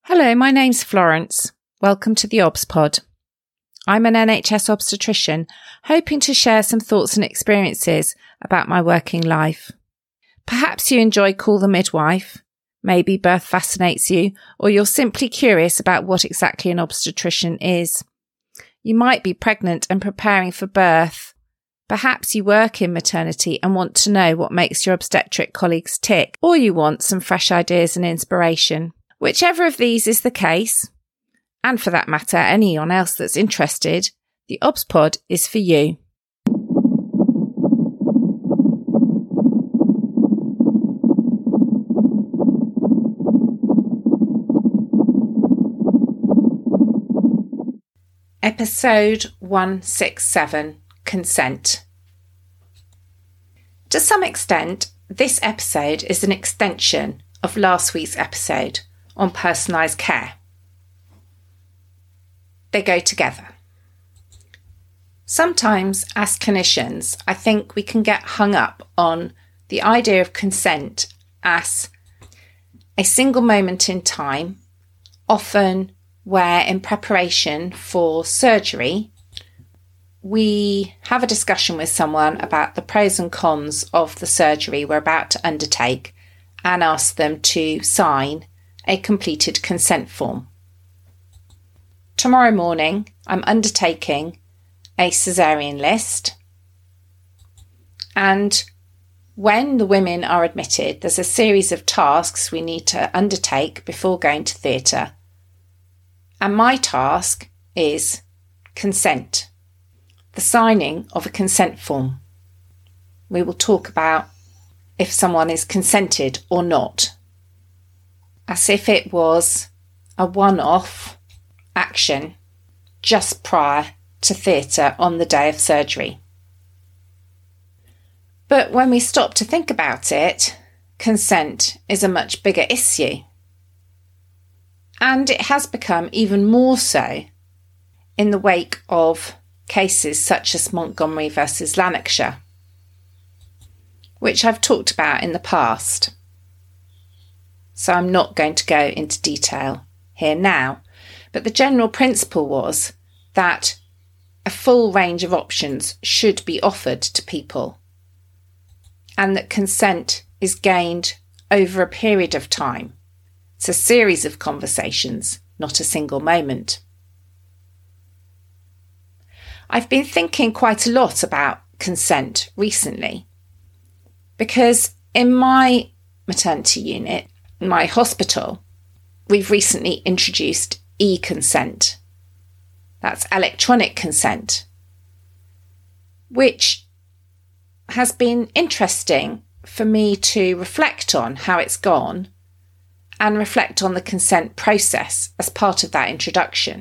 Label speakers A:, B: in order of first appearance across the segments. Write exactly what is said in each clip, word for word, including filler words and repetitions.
A: Hello, my name's Florence. Welcome to the Obs Pod. I'm an N H S obstetrician, hoping to share some thoughts and experiences about my working life. Perhaps you enjoy Call the Midwife, maybe birth fascinates you, or you're simply curious about what exactly an obstetrician is. You might be pregnant and preparing for birth. Perhaps you work in maternity and want to know what makes your obstetric colleagues tick, or you want some fresh ideas and inspiration. Whichever of these is the case, and for that matter, anyone else that's interested, the Obs Pod is for you. Episode one sixty-seven, Consent. To some extent, this episode is an extension of last week's episode on personalised care. They go together. Sometimes, as clinicians, I think we can get hung up on the idea of consent as a single moment in time, often where in preparation for surgery, we have a discussion with someone about the pros and cons of the surgery we're about to undertake and ask them to sign a completed consent form. Tomorrow morning, I'm undertaking a caesarean list, and when the women are admitted, there's a series of tasks we need to undertake before going to theatre, and my task is consent, the signing of a consent form. We will talk about if someone is consented or not, as if it was a one-off action just prior to theatre on the day of surgery. But when we stop to think about it, consent is a much bigger issue. And it has become even more so in the wake of cases such as Montgomery versus Lanarkshire, which I've talked about in the past. So I'm not going to go into detail here now, but the general principle was that a full range of options should be offered to people, and that consent is gained over a period of time. It's a series of conversations, not a single moment. I've been thinking quite a lot about consent recently, because in my maternity unit, my hospital, we've recently introduced e-consent. That's electronic consent, which has been interesting for me to reflect on how it's gone and reflect on the consent process as part of that introduction.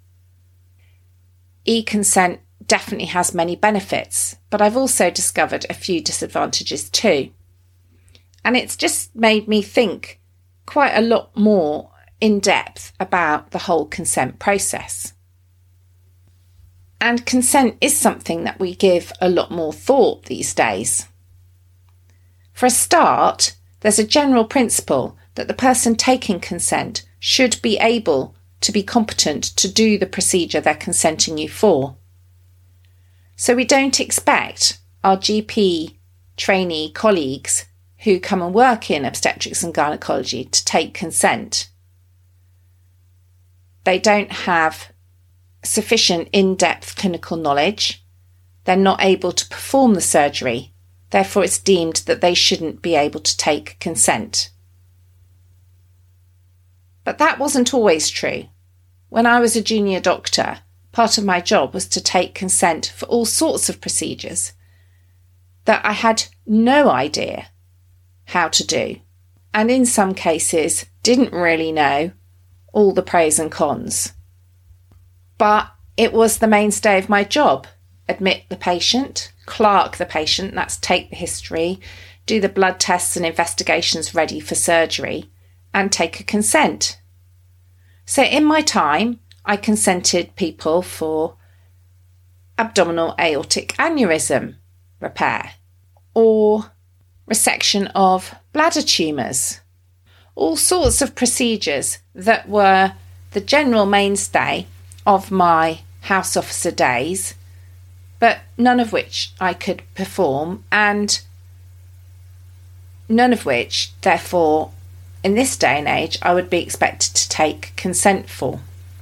A: E-consent definitely has many benefits, but I've also discovered a few disadvantages too. And it's just made me think quite a lot more in depth about the whole consent process. And consent is something that we give a lot more thought these days. For a start, there's a general principle that the person taking consent should be able to be competent to do the procedure they're consenting you for. So we don't expect our G P trainee colleagues who come and work in obstetrics and gynecology to take consent. They don't have sufficient in-depth clinical knowledge. They're not able to perform the surgery. Therefore, it's deemed that they shouldn't be able to take consent. But that wasn't always true. When I was a junior doctor, part of my job was to take consent for all sorts of procedures that I had no idea how to do, and in some cases didn't really know all the pros and cons. But it was the mainstay of my job. Admit the patient, clerk the patient, that's take the history, do the blood tests and investigations ready for surgery, and take a consent. So in my time, I consented people for abdominal aortic aneurysm repair, or resection of bladder tumours, all sorts of procedures that were the general mainstay of my house officer days, but none of which I could perform, and none of which, therefore, in this day and age, I would be expected to take consent for.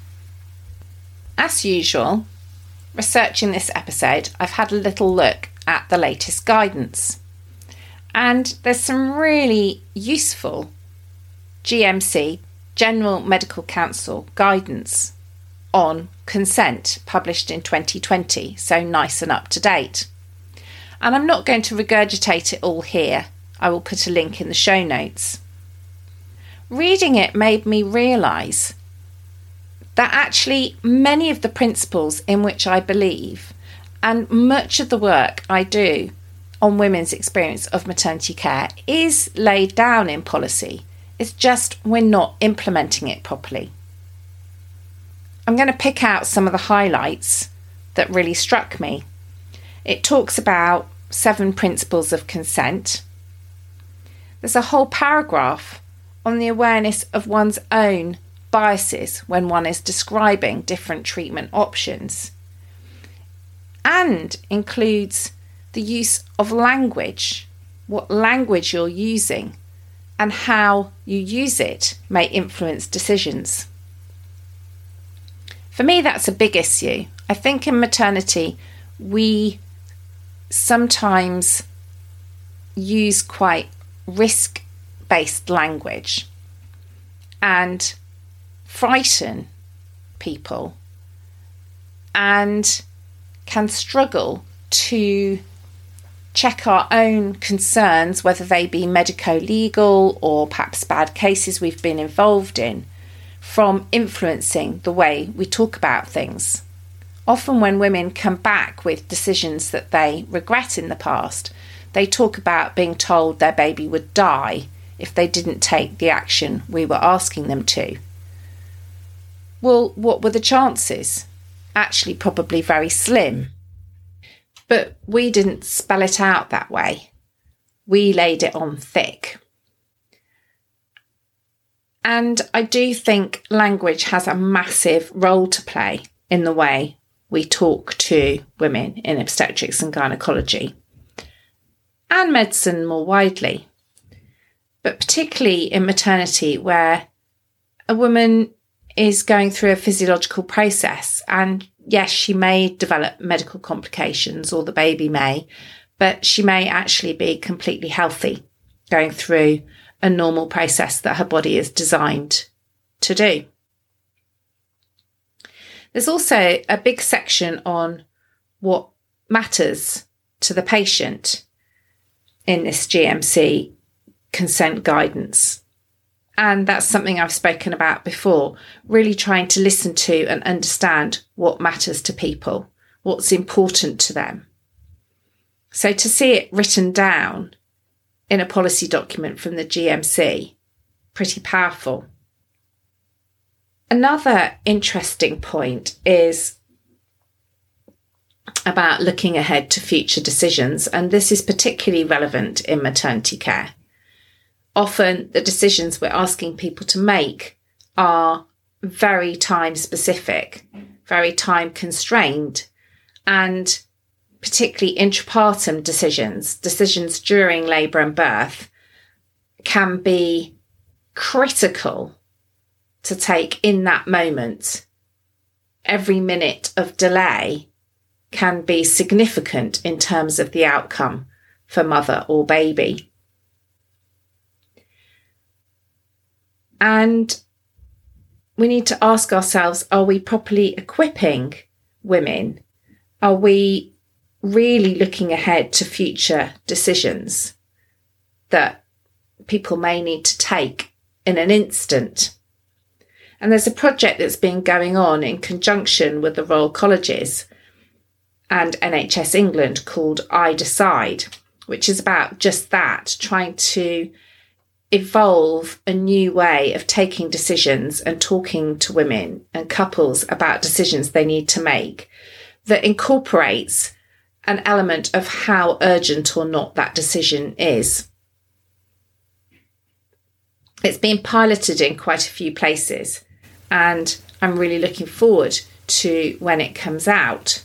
A: As usual, researching this episode, I've had a little look at the latest guidance, and there's some really useful G M C, General Medical Council guidance on consent published in twenty twenty, so nice and up to date. And I'm not going to regurgitate it all here. I will put a link in the show notes. Reading it made me realise that actually many of the principles in which I believe and much of the work I do on women's experience of maternity care is laid down in policy. It's just we're not implementing it properly. I'm going to pick out some of the highlights that really struck me. It talks about seven principles of consent. There's a whole paragraph on the awareness of one's own biases when one is describing different treatment options, and includes the use of language, what language you're using, and how you use it may influence decisions. For me, that's a big issue. I think in maternity, we sometimes use quite risk-based language and frighten people, and can struggle to check our own concerns, whether they be medico-legal or perhaps bad cases we've been involved in, from influencing the way we talk about things. Often when women come back with decisions that they regret in the past, they talk about being told their baby would die if they didn't take the action we were asking them to. Well, what were the chances? Actually, probably very slim. But we didn't spell it out that way. We laid it on thick. And I do think language has a massive role to play in the way we talk to women in obstetrics and gynecology, and medicine more widely. But particularly in maternity, where a woman is going through a physiological process, and yes, she may develop medical complications, or the baby may, but she may actually be completely healthy, going through a normal process that her body is designed to do. There's also a big section on what matters to the patient in this G M C consent guidance. And that's something I've spoken about before, really trying to listen to and understand what matters to people, what's important to them. So to see it written down in a policy document from the G M C, pretty powerful. Another interesting point is about looking ahead to future decisions, and this is particularly relevant in maternity care. Often the decisions we're asking people to make are very time specific, very time constrained, and particularly intrapartum decisions, decisions during labour and birth, can be critical to take in that moment. Every minute of delay can be significant in terms of the outcome for mother or baby. And we need to ask ourselves, are we properly equipping women? Are we really looking ahead to future decisions that people may need to take in an instant? And there's a project that's been going on in conjunction with the Royal Colleges and N H S England called I Decide, which is about just that, trying to evolve a new way of taking decisions and talking to women and couples about decisions they need to make that incorporates an element of how urgent or not that decision is. It's been piloted in quite a few places, and I'm really looking forward to when it comes out.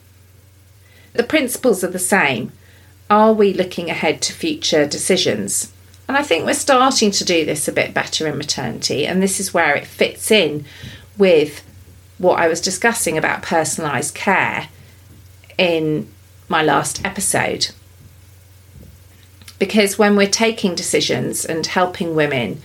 A: The principles are the same. Are we looking ahead to future decisions? And I think we're starting to do this a bit better in maternity, and this is where it fits in with what I was discussing about personalised care in my last episode. Because when we're taking decisions and helping women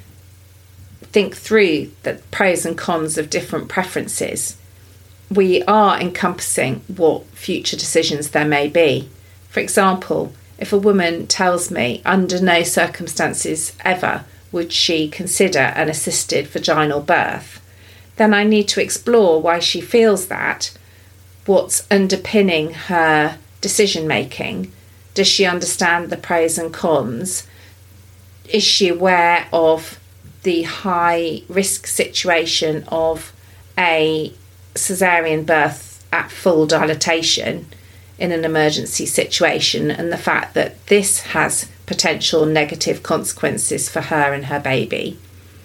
A: think through the pros and cons of different preferences, we are encompassing what future decisions there may be. For example, if a woman tells me under no circumstances ever would she consider an assisted vaginal birth, then I need to explore why she feels that, what's underpinning her decision making. Does she understand the pros and cons? Is she aware of the high risk situation of a caesarean birth at full dilatation in an emergency situation, and the fact that this has potential negative consequences for her and her baby?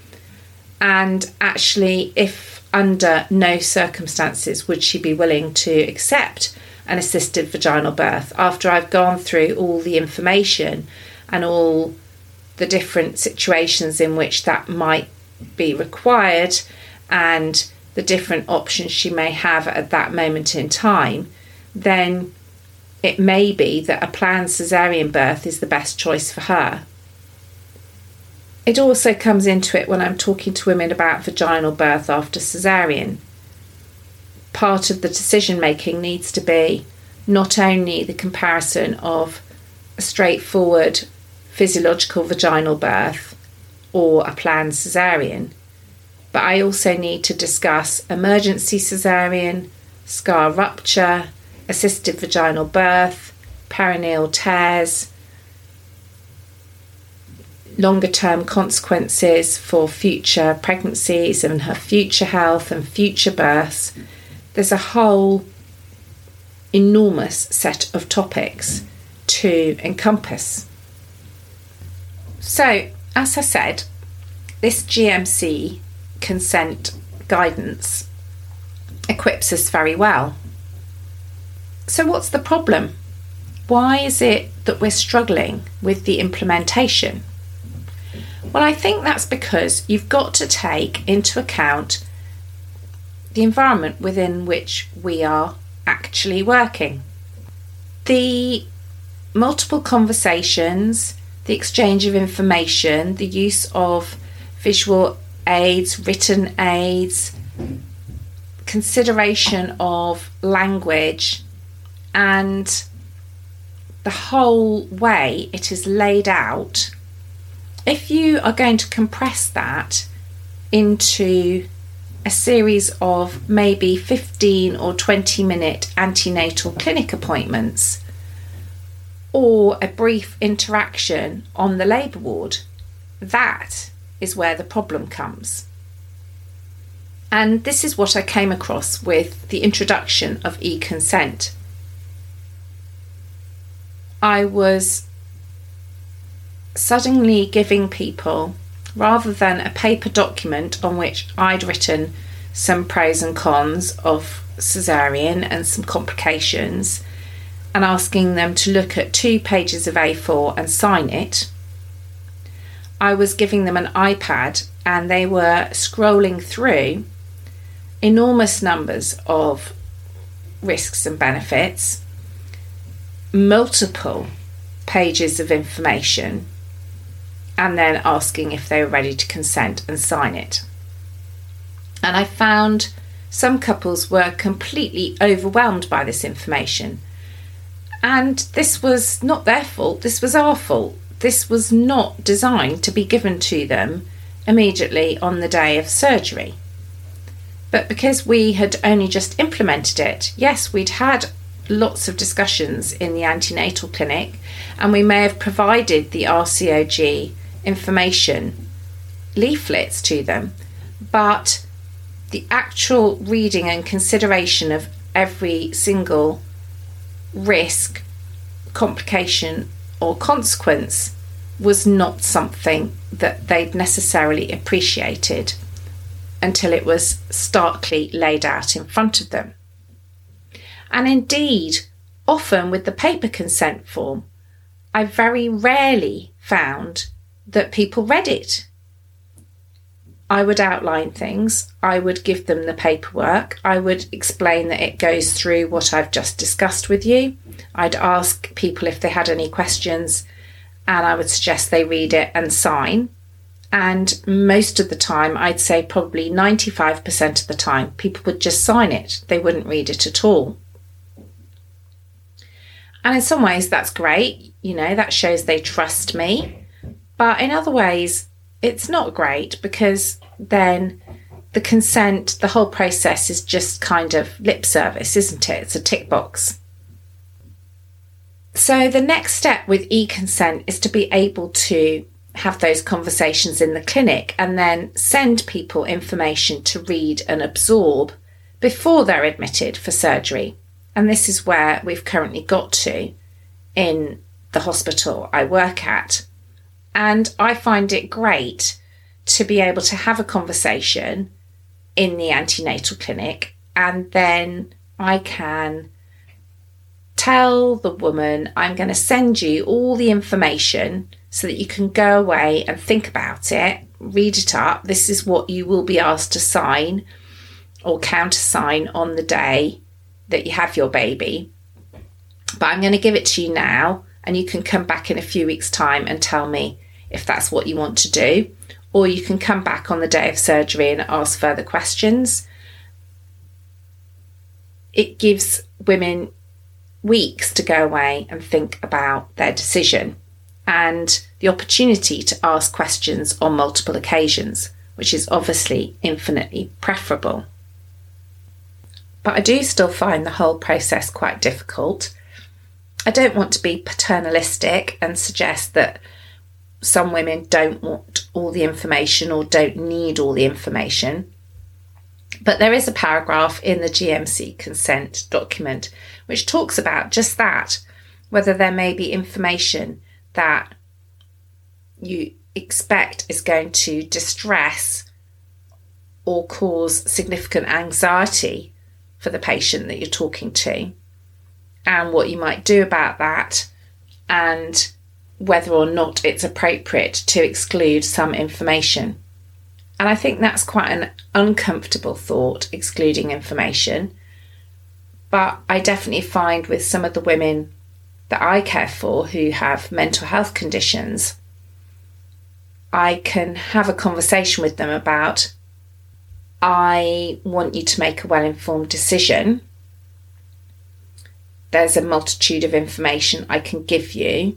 A: And actually, if under no circumstances would she be willing to accept an assisted vaginal birth after I've gone through all the information and all the different situations in which that might be required and the different options she may have at that moment in time, then it may be that a planned caesarean birth is the best choice for her. It also comes into it when I'm talking to women about vaginal birth after caesarean. Part of the decision making needs to be not only the comparison of a straightforward physiological vaginal birth or a planned caesarean, but I also need to discuss emergency caesarean, scar rupture, assisted vaginal birth, perineal tears, longer term consequences for future pregnancies and her future health and future births. There's a whole enormous set of topics to encompass. So, as I said, this G M C consent guidance equips us very well. So what's the problem? Why is it that we're struggling with the implementation? Well, I think that's because you've got to take into account the environment within which we are actually working. The multiple conversations, the exchange of information, the use of visual aids, written aids, consideration of language, and the whole way it is laid out. If you are going to compress that into a series of maybe fifteen or twenty minute antenatal clinic appointments or a brief interaction on the labour ward, that is where the problem comes. And this is what I came across with the introduction of e-consent. I was suddenly giving people, rather than a paper document on which I'd written some pros and cons of caesarean and some complications, and asking them to look at two pages of A four and sign it, I was giving them an iPad and they were scrolling through enormous numbers of risks and benefits, multiple pages of information, and then asking if they were ready to consent and sign it. And I found some couples were completely overwhelmed by this information. And this was not their fault, this was our fault. This was not designed to be given to them immediately on the day of surgery. But because we had only just implemented it, yes, we'd had lots of discussions in the antenatal clinic, and we may have provided the R C O G information leaflets to them, but the actual reading and consideration of every single risk, complication or consequence was not something that they'd necessarily appreciated until it was starkly laid out in front of them. And indeed, often with the paper consent form, I very rarely found that people read it. I would outline things, I would give them the paperwork, I would explain that it goes through what I've just discussed with you. I'd ask people if they had any questions, and I would suggest they read it and sign. And most of the time, I'd say probably ninety-five percent of the time, people would just sign it. They wouldn't read it at all. And in some ways, that's great. You know, that shows they trust me. But in other ways, it's not great, because then the consent, the whole process is just kind of lip service, isn't it? It's a tick box. So the next step with e-consent is to be able to have those conversations in the clinic and then send people information to read and absorb before they're admitted for surgery. And this is where we've currently got to in the hospital I work at. And I find it great to be able to have a conversation in the antenatal clinic, and then I can tell the woman, I'm going to send you all the information so that you can go away and think about it, read it up. This is what you will be asked to sign or countersign on the day that you have your baby. But I'm going to give it to you now, and you can come back in a few weeks' time and tell me if that's what you want to do. Or you can come back on the day of surgery and ask further questions. It gives women weeks to go away and think about their decision, and the opportunity to ask questions on multiple occasions, which is obviously infinitely preferable. But I do still find the whole process quite difficult. I don't want to be paternalistic and suggest that some women don't want all the information or don't need all the information. But there is a paragraph in the G M C consent document which talks about just that, whether there may be information that you expect is going to distress or cause significant anxiety for the patient that you're talking to, and what you might do about that, and whether or not it's appropriate to exclude some information. And I think that's quite an uncomfortable thought, excluding information. But I definitely find with some of the women that I care for who have mental health conditions, I can have a conversation with them about, I want you to make a well-informed decision. There's a multitude of information I can give you.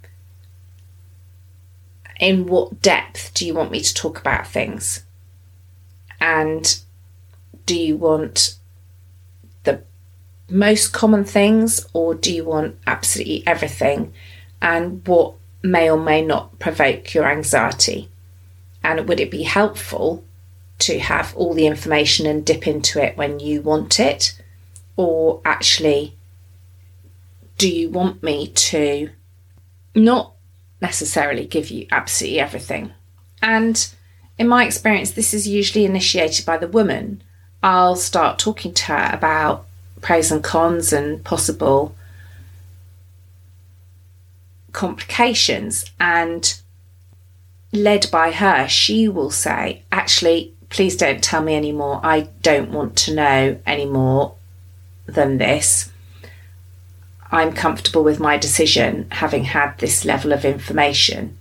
A: In what depth do you want me to talk about things? And do you want the most common things, or do you want absolutely everything? And what may or may not provoke your anxiety? And would it be helpful to have all the information and dip into it when you want it? Or actually, do you want me to not necessarily give you absolutely everything? And in my experience, this is usually initiated by the woman. I'll start talking to her about pros and cons and possible complications, and led by her, she will say, actually, please don't tell me anymore. I don't want to know any more than this. I'm comfortable with my decision, having had this level of information.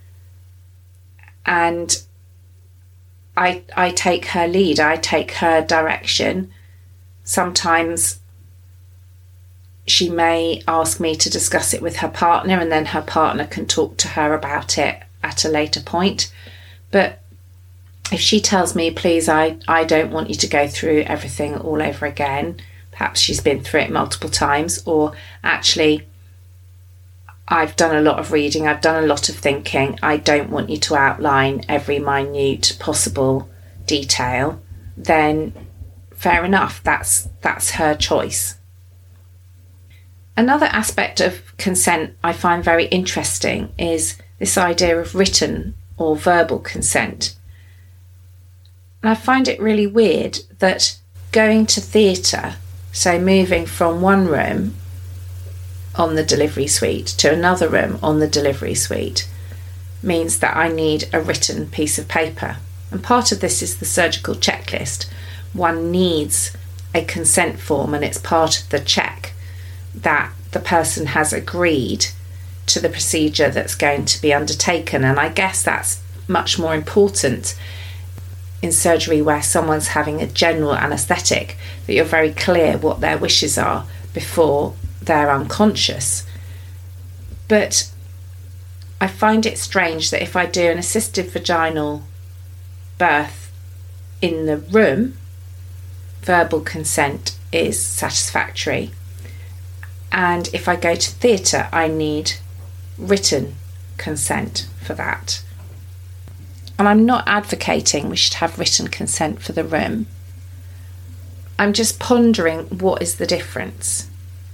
A: And I, I take her lead, I take her direction. Sometimes she may ask me to discuss it with her partner, and then her partner can talk to her about it at a later point. But if she tells me, please, I, I don't want you to go through everything all over again, perhaps she's been through it multiple times, or actually, I've done a lot of reading, I've done a lot of thinking, I don't want you to outline every minute possible detail, then fair enough, that's that's her choice. Another aspect of consent I find very interesting is this idea of written or verbal consent. And I find it really weird that going to theatre, so moving from one room on the delivery suite to another room on the delivery suite, means that I need a written piece of paper. And part of this is the surgical checklist. One needs a consent form, and it's part of the check that the person has agreed to the procedure that's going to be undertaken. And I guess that's much more important in surgery where someone's having a general anaesthetic, that you're very clear what their wishes are before they're unconscious. But I find it strange that if I do an assisted vaginal birth in the room, verbal consent is satisfactory, and if I go to theatre, I need written consent for that. And I'm not advocating we should have written consent for the room. I'm just pondering what is the difference,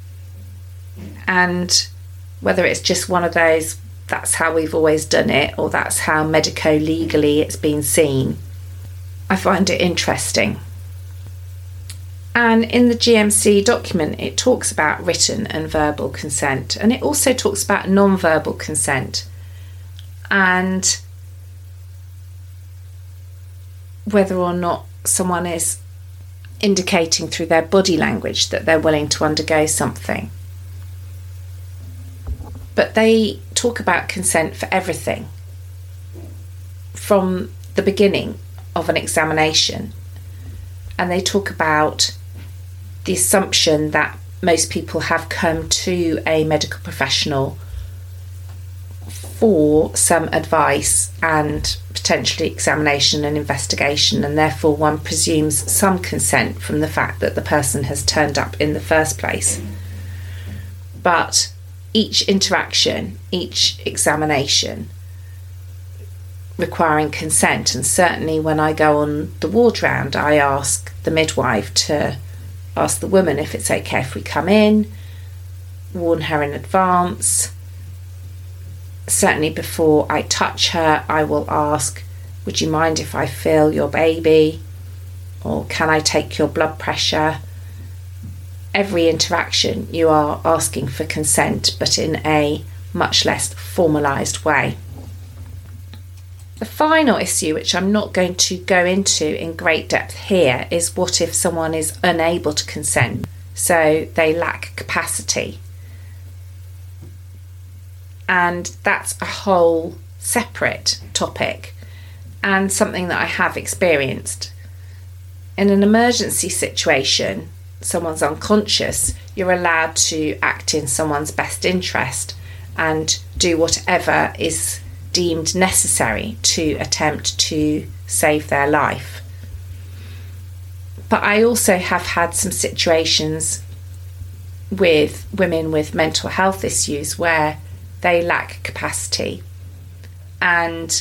A: and whether it's just one of those, that's how we've always done it, or that's how medico-legally it's been seen. I find it interesting. And in the G M C document, it talks about written and verbal consent, and it also talks about non-verbal consent, and whether or not someone is indicating through their body language that they're willing to undergo something. But they talk about consent for everything from the beginning of an examination, and they talk about the assumption that most people have come to a medical professional for some advice and potentially examination and investigation, and therefore one presumes some consent from the fact that the person has turned up in the first place. But each interaction, each examination requiring consent, and certainly when I go on the ward round, I ask the midwife to ask the woman if it's okay if we come in, warn her in advance. Certainly before I touch her, I will ask, would you mind if I feel your baby? Or can I take your blood pressure? Every interaction you are asking for consent, but in a much less formalised way. The final issue, which I'm not going to go into in great depth here, is what if someone is unable to consent, so they lack capacity. And that's a whole separate topic, and something that I have experienced. In an emergency situation, someone's unconscious, you're allowed to act in someone's best interest and do whatever is deemed necessary to attempt to save their life. But I also have had some situations with women with mental health issues where they lack capacity, and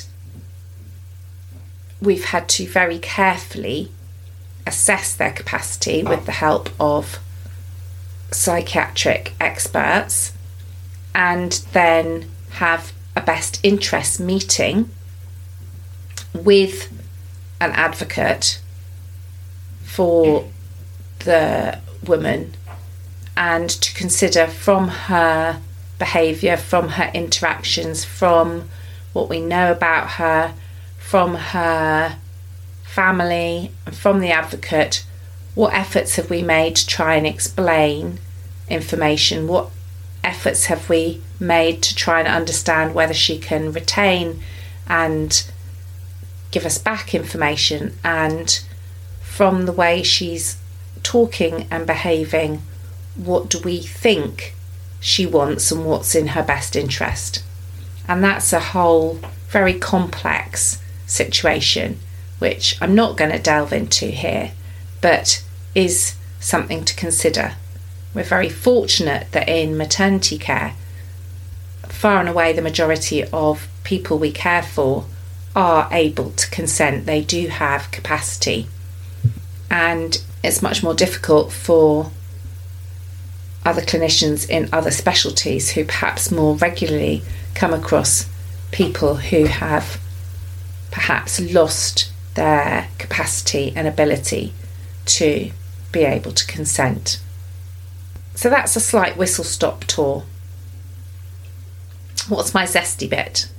A: we've had to very carefully assess their capacity with the help of psychiatric experts, and then have a best interest meeting with an advocate for the woman, and to consider from her behaviour, from her interactions, from what we know about her, from her family, and from the advocate, what efforts have we made to try and explain information, what efforts have we made to try and understand whether she can retain and give us back information, and from the way she's talking and behaving, what do we think she wants and what's in her best interest. And that's a whole very complex situation, which I'm not going to delve into here, but is something to consider. We're very fortunate that in maternity care, far and away the majority of people we care for are able to consent. They do have capacity, and it's much more difficult for other clinicians in other specialties who perhaps more regularly come across people who have perhaps lost their capacity and ability to be able to consent. So that's a slight whistle-stop tour. What's my zesty bit?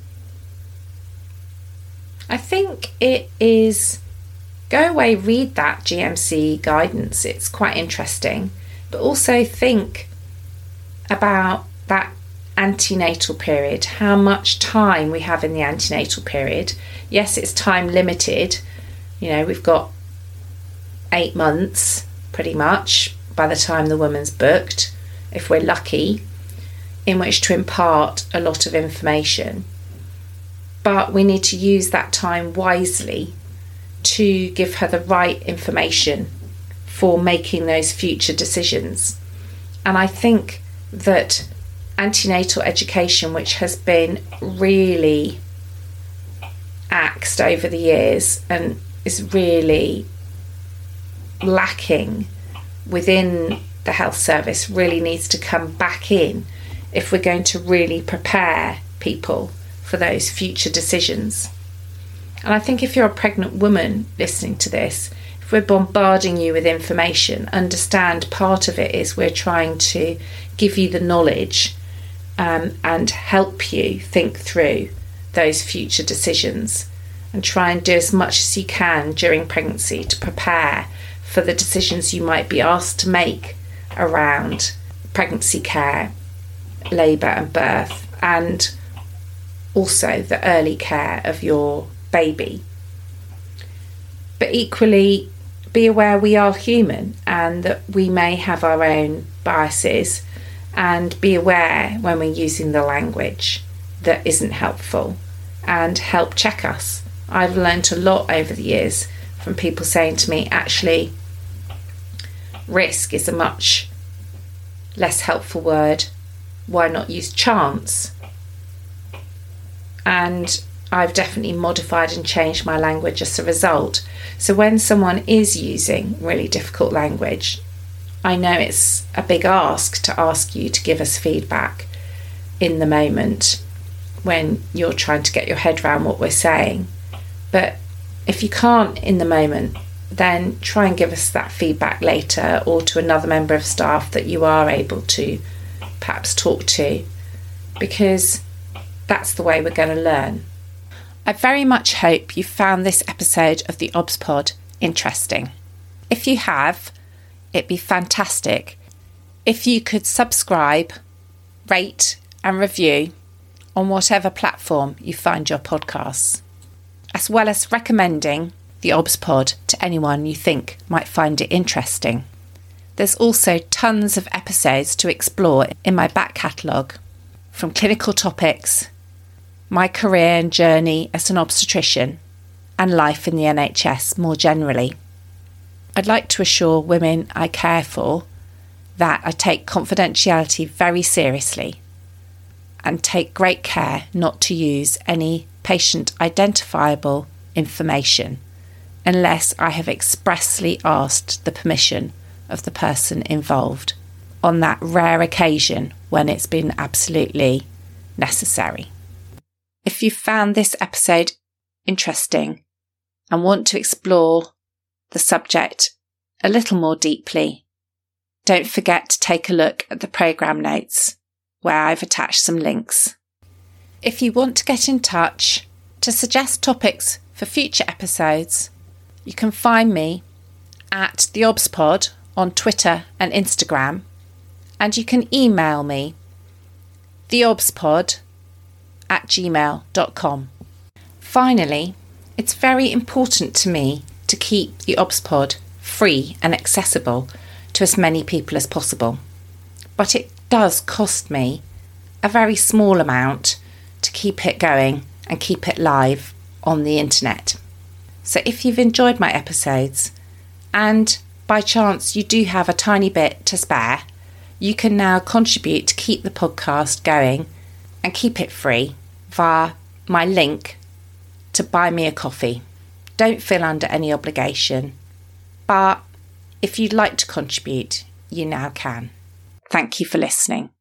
A: I think it is go away, read that G M C guidance. It's quite interesting. But also think about that antenatal period, how much time we have in the antenatal period. Yes, it's time limited. You know, we've got eight months pretty much by the time the woman's booked, if we're lucky, in which to impart a lot of information. But we need to use that time wisely to give her the right information for making those future decisions. And I think that antenatal education, which has been really axed over the years and is really lacking within the health service, really needs to come back in if we're going to really prepare people for those future decisions. And I think if you're a pregnant woman listening to this, if we're bombarding you with information, understand part of it is we're trying to give you the knowledge um, and help you think through those future decisions, and try and do as much as you can during pregnancy to prepare for the decisions you might be asked to make around pregnancy care, labour and birth, and also the early care of your baby. But equally, be aware we are human and that we may have our own biases, and be aware when we're using the language that isn't helpful, and help check us. I've learned a lot over the years from people saying to me, actually, risk is a much less helpful word. Why not use chance? And I've definitely modified and changed my language as a result. So when someone is using really difficult language, I know it's a big ask to ask you to give us feedback in the moment when you're trying to get your head around what we're saying. But if you can't in the moment, then try and give us that feedback later, or to another member of staff that you are able to perhaps talk to, because that's the way we're going to learn. I very much hope you found this episode of the Obs Pod interesting. If you have, it'd be fantastic if you could subscribe, rate and review on whatever platform you find your podcasts, as well as recommending the Obs Pod to anyone you think might find it interesting. There's also tons of episodes to explore in my back catalogue, from clinical topics, my career and journey as an obstetrician, and life in the N H S more generally. I'd like to assure women I care for that I take confidentiality very seriously and take great care not to use any patient identifiable information unless I have expressly asked the permission of the person involved, on that rare occasion when it's been absolutely necessary. If you found this episode interesting and want to explore the subject a little more deeply, don't forget to take a look at the programme notes where I've attached some links. If you want to get in touch to suggest topics for future episodes, you can find me at the ObsPod on Twitter and Instagram, and you can email me theobspod at gmail dot com. Finally, it's very important to me to keep the ObsPod free and accessible to as many people as possible, but it does cost me a very small amount to keep it going and keep it live on the internet. So if you've enjoyed my episodes and by chance you do have a tiny bit to spare, you can now contribute to keep the podcast going and keep it free via my link to buy me a coffee. Don't feel under any obligation, but if you'd like to contribute, you now can. Thank you for listening.